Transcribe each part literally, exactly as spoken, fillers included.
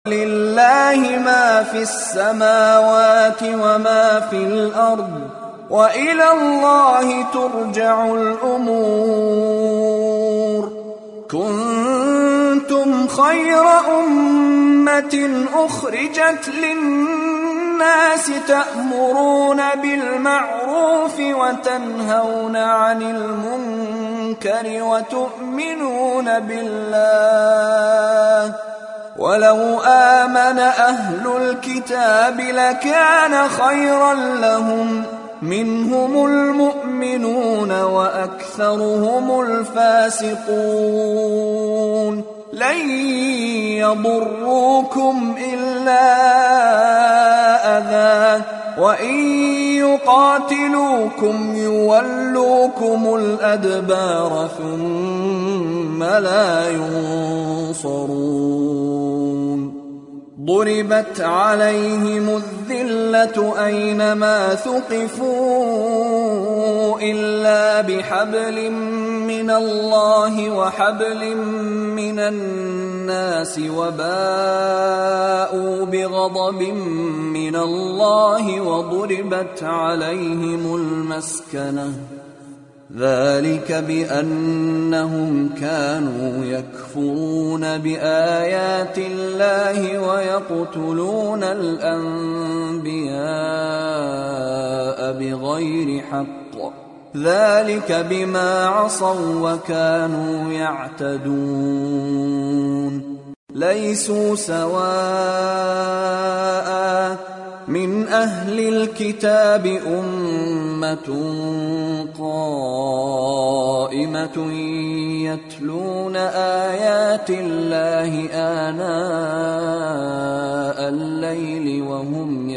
لله ما في السماوات وما في الأرض وإلى الله ترجع الأمور. كنتم خير أمة أخرجت للناس تأمرون بالمعروف وتنهون عن المنكر وتؤمنون بالله ولو آمن أهل الكتاب لكان خيرا لهم منهم المؤمنون وأكثرهم الفاسقون. لن يضروكم إلا أذى وإن يقاتلوكم يولوكم الأدبار ثم لا ينصرون. ضربت عليهم الذلة أينما ثقفوا إلا بحبل من الله وحبل من الناس وباءوا بغضب من الله وضربت عليهم المسكنة ذلك بأنهم كانوا يكفرون بآيات الله ويقتلون الأنبياء بغير حق ذلك بما عصوا وكانوا يعتدون. ليسوا سواء من أهل الكتاب أمة قائمة يتلون آيات الله آناء الليل وهم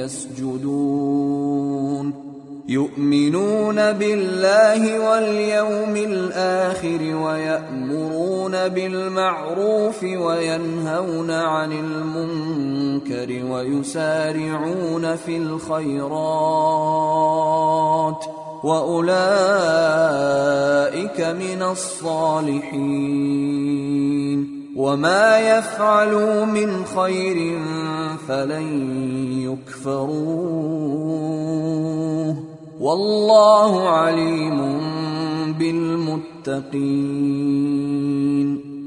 يسجدون يؤمنون بالله واليوم الآخر ويأمرون بالمعروف وينهون عن المنكر ويسارعون في الخيرات وأولئك من الصالحين. وما يفعلوا من خير فلن يكفروه والله عليم بالمتقين.